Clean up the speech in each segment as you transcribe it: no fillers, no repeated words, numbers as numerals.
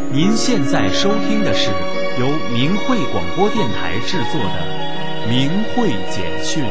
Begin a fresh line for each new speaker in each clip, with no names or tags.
您现在收听的是由明慧广播电台制作的《明慧简讯》。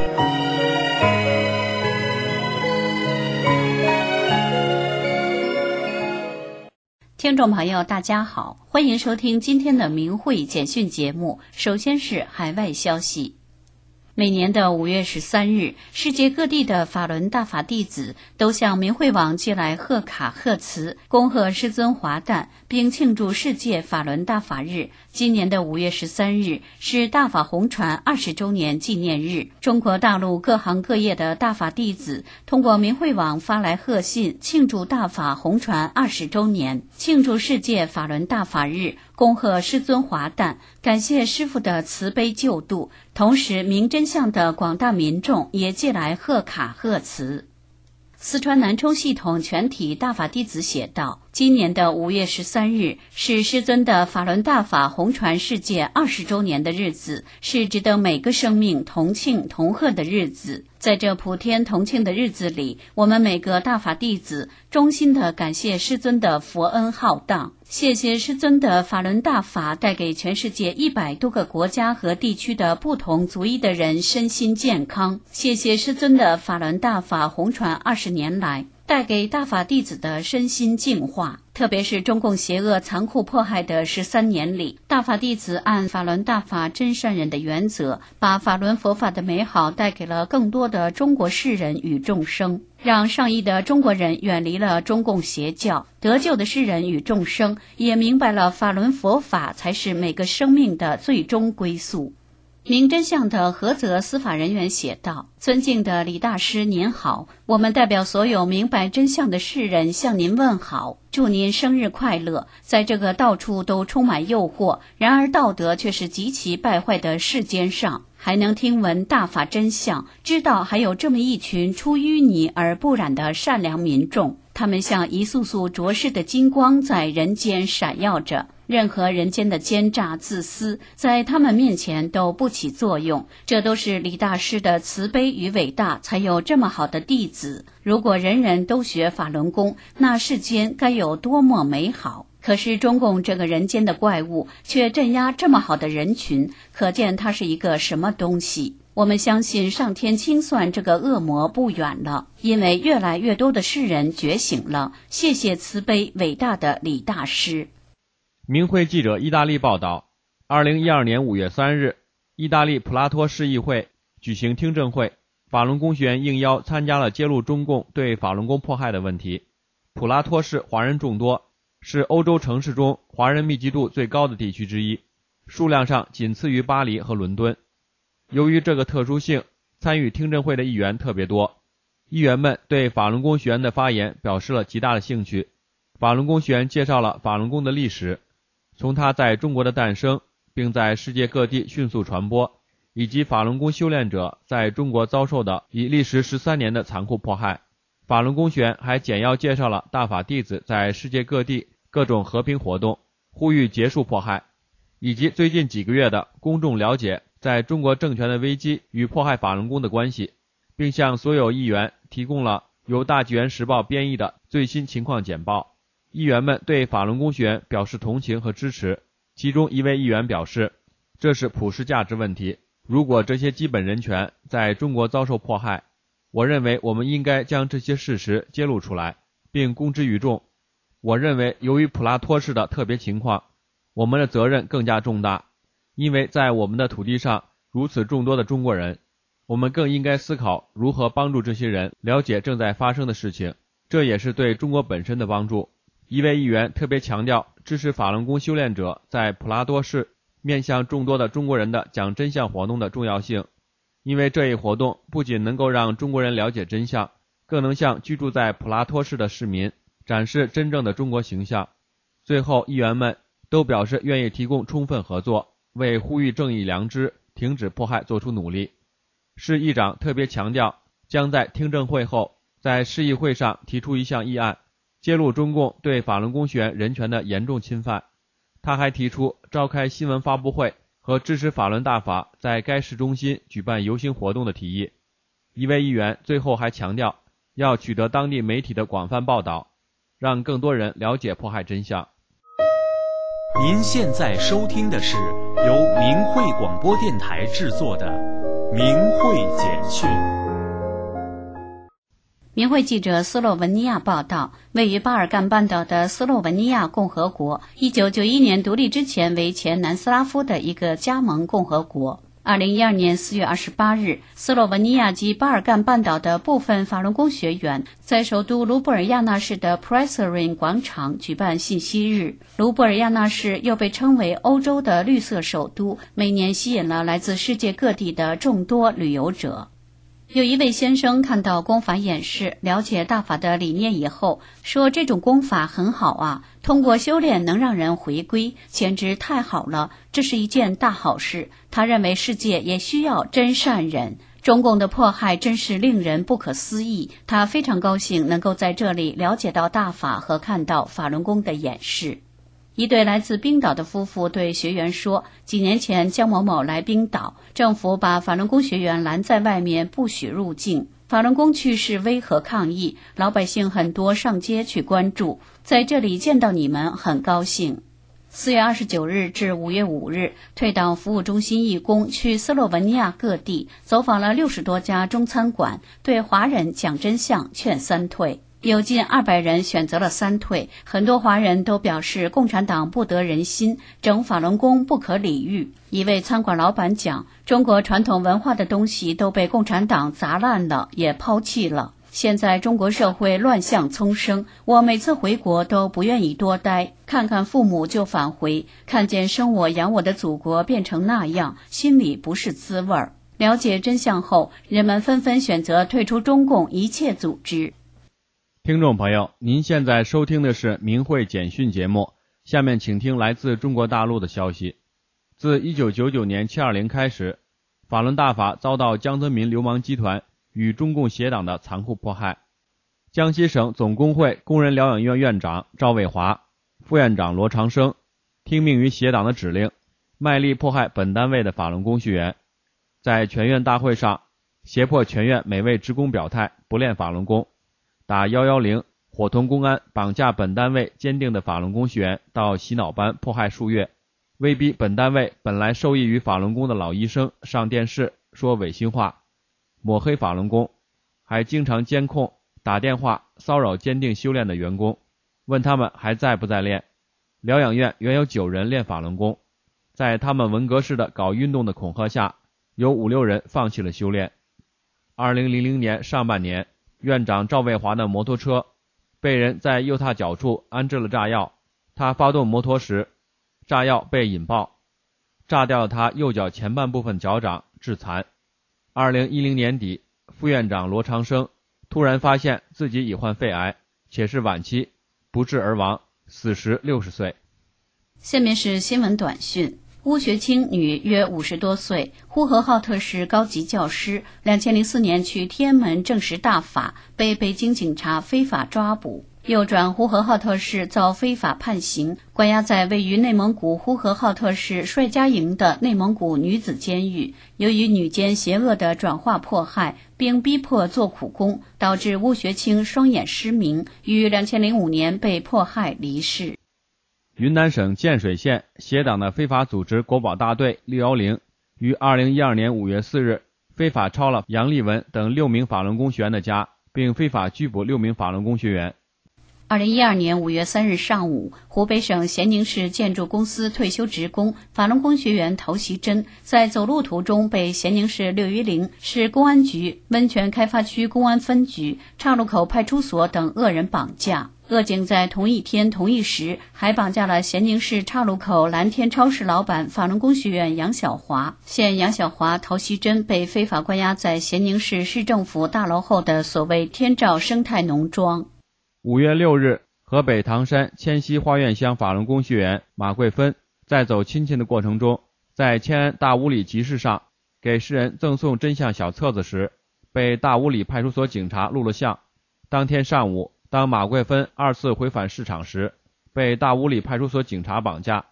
听众朋友大家好，欢迎收听今天的明慧简讯节目。首先是海外消息。每年的5月13日，世界各地的法轮大法弟子都向明慧网寄来贺卡贺词，恭贺师尊华诞，并庆祝世界法轮大法日。今年的5月13日是大法红传20周年纪念日，中国大陆各行各业的大法弟子通过明慧网发来贺信，庆祝大法红传20周年，庆祝世界法轮大法日，恭贺师尊华诞，感谢师父的慈悲救度。同时，明真相的广大民众也寄来贺卡贺词。四川南充系统全体大法弟子写道：今年的5月13日是师尊的法轮大法红传世界20周年的日子，是值得每个生命同庆同贺的日子。在这普天同庆的日子里，我们每个大法弟子衷心地感谢师尊的佛恩浩荡，谢谢师尊的法轮大法带给全世界100多个国家和地区的不同族裔的人身心健康，谢谢师尊的法轮大法红传20年来带给大法弟子的身心净化。特别是中共邪恶残酷迫害的13年里，大法弟子按法轮大法真善忍的原则，把法轮佛法的美好带给了更多的中国世人与众生，让上亿的中国人远离了中共邪教，得救的世人与众生也明白了法轮佛法才是每个生命的最终归宿。明真相的菏泽司法人员写道：尊敬的李大师您好，我们代表所有明白真相的世人向您问好，祝您生日快乐。在这个到处都充满诱惑，然而道德却是极其败坏的世间上，还能听闻大法真相，知道还有这么一群出淤泥而不染的善良民众，他们像一束束灼世的金光在人间闪耀着，任何人间的奸诈自私在他们面前都不起作用，这都是李大师的慈悲与伟大，才有这么好的弟子。如果人人都学法轮功，那世间该有多么美好。可是中共这个人间的怪物却镇压这么好的人群，可见它是一个什么东西。我们相信上天清算这个恶魔不远了，因为越来越多的世人觉醒了。谢谢慈悲伟大的李大师。
明慧记者意大利报道，2012年5月3日，意大利普拉托市议会举行听证会，法轮功学员应邀参加了揭露中共对法轮功迫害的问题。普拉托市华人众多，是欧洲城市中华人密集度最高的地区之一，数量上仅次于巴黎和伦敦。由于这个特殊性，参与听证会的议员特别多，议员们对法轮功学员的发言表示了极大的兴趣。法轮功学员介绍了法轮功的历史，从它在中国的诞生，并在世界各地迅速传播，以及法轮功修炼者在中国遭受的已历时13年的残酷迫害。法轮功学员还简要介绍了大法弟子在世界各地各种和平活动，呼吁结束迫害，以及最近几个月的公众了解在中国政权的危机与迫害法轮功的关系，并向所有议员提供了由大纪元时报编译的最新情况简报。议员们对法轮功学员表示同情和支持，其中一位议员表示，这是普世价值问题，如果这些基本人权在中国遭受迫害，我认为我们应该将这些事实揭露出来，并公之于众。我认为由于普拉托市的特别情况，我们的责任更加重大，因为在我们的土地上如此众多的中国人，我们更应该思考如何帮助这些人了解正在发生的事情，这也是对中国本身的帮助。一位议员特别强调支持法轮功修炼者在普拉多市面向众多的中国人的讲真相活动的重要性，因为这一活动不仅能够让中国人了解真相，更能向居住在普拉托市的市民展示真正的中国形象。最后，议员们都表示愿意提供充分合作，为呼吁正义良知、停止迫害做出努力。市议长特别强调，将在听证会后在市议会上提出一项议案，揭露中共对法轮功学员人权的严重侵犯。他还提出召开新闻发布会和支持法轮大法在该市中心举办游行活动的提议。一位议员最后还强调，要取得当地媒体的广泛报道，让更多人了解迫害真相。
您现在收听的是由明慧广播电台制作的《明慧简讯》。
明慧记者斯洛文尼亚报道，位于巴尔干半岛的斯洛文尼亚共和国，1991年独立之前为前南斯拉夫的一个加盟共和国。2012年4月28日，斯洛文尼亚及巴尔干半岛的部分法轮功学员在首都卢布尔亚纳市的 Presarin 广场举办信息日。卢布尔亚纳市又被称为欧洲的绿色首都，每年吸引了来自世界各地的众多旅游者。有一位先生看到功法演示，了解大法的理念以后，说这种功法很好啊，通过修炼能让人回归，简直太好了，这是一件大好事。他认为世界也需要真善忍，中共的迫害真是令人不可思议。他非常高兴能够在这里了解到大法和看到法轮功的演示。一对来自冰岛的夫妇对学员说，几年前江某某来冰岛，政府把法轮功学员拦在外面不许入境，法轮功去示威和抗议，老百姓很多上街去关注，在这里见到你们很高兴。4月29日至5月5日，退党服务中心义工去斯洛文尼亚各地走访了60多家中餐馆，对华人讲真相，劝三退。有近200人选择了三退，很多华人都表示共产党不得人心，整法轮功不可理喻。一位餐馆老板讲，中国传统文化的东西都被共产党砸烂了，也抛弃了。现在中国社会乱象丛生，我每次回国都不愿意多待，看看父母就返回，看见生我养我的祖国变成那样，心里不是滋味儿。了解真相后，人们纷纷选择退出中共一切组织。
听众朋友，您现在收听的是明慧简讯节目，下面请听来自中国大陆的消息。自1999年720开始，法轮大法遭到江泽民流氓集团与中共邪党的残酷迫害。江西省总工会工人疗养院院长赵卫华、副院长罗长生听命于邪党的指令，卖力迫害本单位的法轮功学员。在全院大会上，胁迫全院每位职工表态不练法轮功，打110，伙同公安绑架本单位坚定的法轮功学员到洗脑班迫害数月，威逼本单位本来受益于法轮功的老医生上电视说违心话，抹黑法轮功，还经常监控、打电话骚扰坚定修炼的员工，问他们还在不在练。疗养院原有9人练法轮功，在他们文革式的搞运动的恐吓下，有5、6人放弃了修炼。2000年上半年，院长赵卫华的摩托车被人在右踏脚处安置了炸药，他发动摩托时，炸药被引爆，炸掉了他右脚前半部分脚掌，致残。2010年底，副院长罗长生突然发现自己已患肺癌，且是晚期，不治而亡，死时60岁。
下面是新闻短讯。邬学清女，约50多岁，呼和浩特市高级教师，2004年去天安门证实大法，被北京警察非法抓捕，又转呼和浩特市遭非法判刑，关押在位于内蒙古呼和浩特市帅家营的内蒙古女子监狱。由于女监邪恶的转化迫害，并逼迫做苦工，导致邬学清双眼失明，于2005年被迫害离世。
云南省建水县邪党的非法组织国保大队610于2012年5月4日非法抄了杨丽文等6名法轮功学员的家，并非法拘捕6名法轮功学员。
2012年5月3日上午，湖北省咸宁市建筑公司退休职工、法轮功学员陶习珍在走路途中被咸宁市610市公安局温泉开发区公安分局、岔路口派出所等恶人绑架。恶警在同一天同一时还绑架了咸宁市岔路口蓝天超市老板法轮功学员杨小华。现杨小华、陶习珍被非法关押在咸宁市市政府大楼后的所谓天照生态农庄。
5月6日，河北唐山迁西花苑乡法轮功学员马桂芬在走亲戚的过程中，在迁安大屋里集市上给世人赠送真相小册子时，被大屋里派出所警察录了像。当天上午，当马桂芬2次回返市场时，被大屋里派出所警察绑架。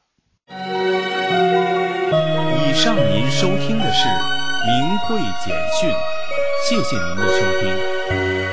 以上您收听的是明慧简讯，谢谢您的收听。